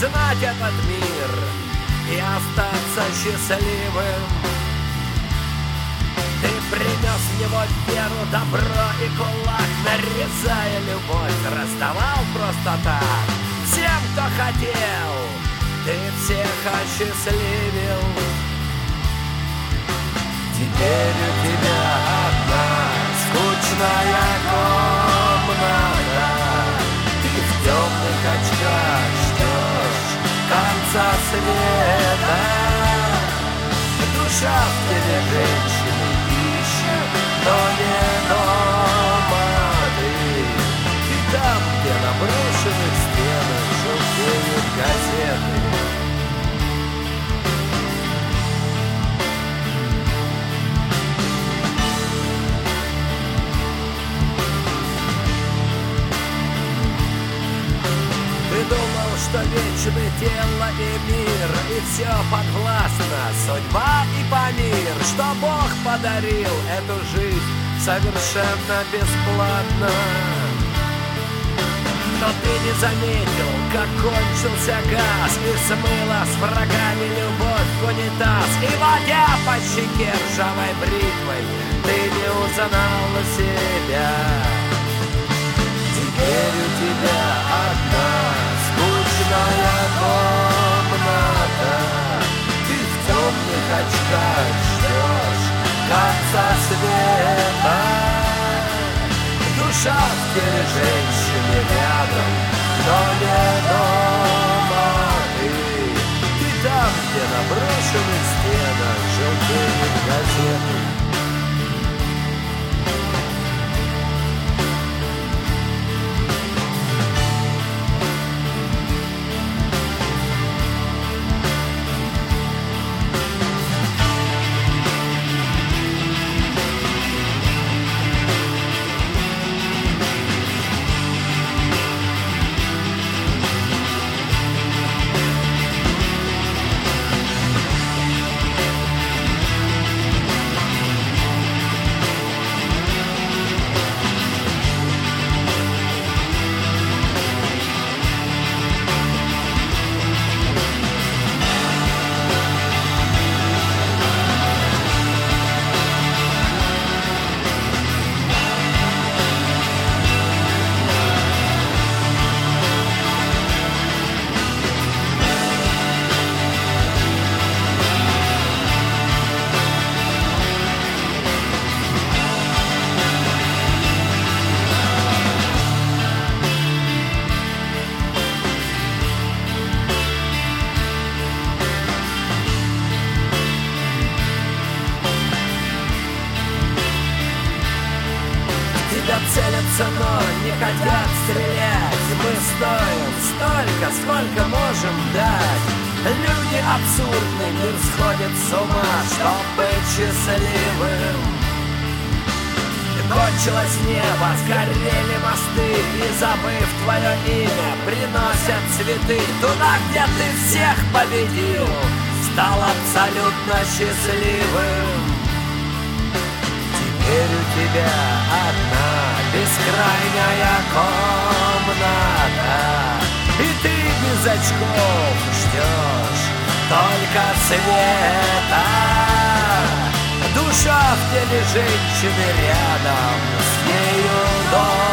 знать этот мир и остаться счастливым. Ты принес в него веру, добро и кулак, нарезая любовь, раздавал просто так всем, кто хотел. Ты всех осчастливил. Теперь у тебя одна скучная комната. Ты в темных очках ждешь конца света. Душа в теле женщины ищет, но не дома ты. И там, где на брошенных стенах желтеют газеты. Ты думал, что вечны тело и мир, и все подвластно, судьба и помир, что Бог подарил эту жизнь совершенно бесплатно. Но ты не заметил, как кончился газ, и смыла с врагами любовь в унитаз. И водя по щеке ржавой бритвой, ты не узнал себя. Теперь у тебя одна скучная комната. Ты в темных очках ждешь конца света. Душа в теле женщины рядом, но не дома ты. Ты там, где на брошенных стенах желтеют газеты. Целятся, но не хотят стрелять. Мы стоим столько, сколько можем дать. Люди абсурдны, мир сходит с ума, чтоб быть счастливым. Кончилось небо, сгорели мосты, и, забыв твое имя, приносят цветы. Туда, где ты всех победил, стал абсолютно счастливым. Теперь у тебя одна бескрайняя комната, и ты без очков ждешь только света. Душа в теле женщины рядом, с нею дом.